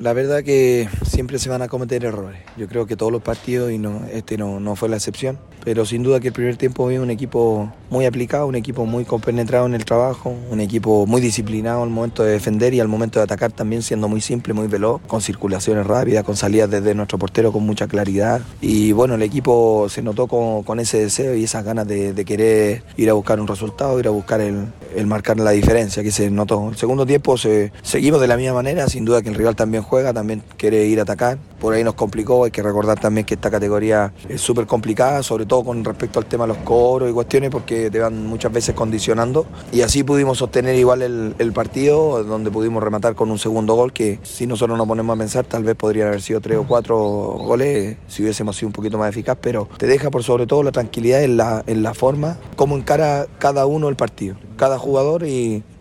La verdad que siempre se van a cometer errores. Yo creo que todos los partidos, y no fue la excepción. Pero sin duda que el primer tiempo vimos un equipo muy aplicado, un equipo muy compenetrado en el trabajo, un equipo muy disciplinado al momento de defender y al momento de atacar también siendo muy simple, muy veloz, con circulaciones rápidas, con salidas desde nuestro portero con mucha claridad. Y bueno, el equipo se notó con ese deseo y esas ganas de querer ir a buscar un resultado, ir a buscar el marcar la diferencia que se notó. El segundo tiempo seguimos de la misma manera, sin duda que el rival también juega, también quiere ir a atacar. Por ahí nos complicó, hay que recordar también que esta categoría es súper complicada, sobre todo con respecto al tema de los cobros y cuestiones, porque te van muchas veces condicionando. Y así pudimos sostener igual el partido, donde pudimos rematar con un segundo gol, que si nosotros nos ponemos a pensar, tal vez podrían haber sido 3 o 4 goles si hubiésemos sido un poquito más eficaz, pero te deja por sobre todo la tranquilidad en la forma, cómo encara cada uno el partido, cada jugador y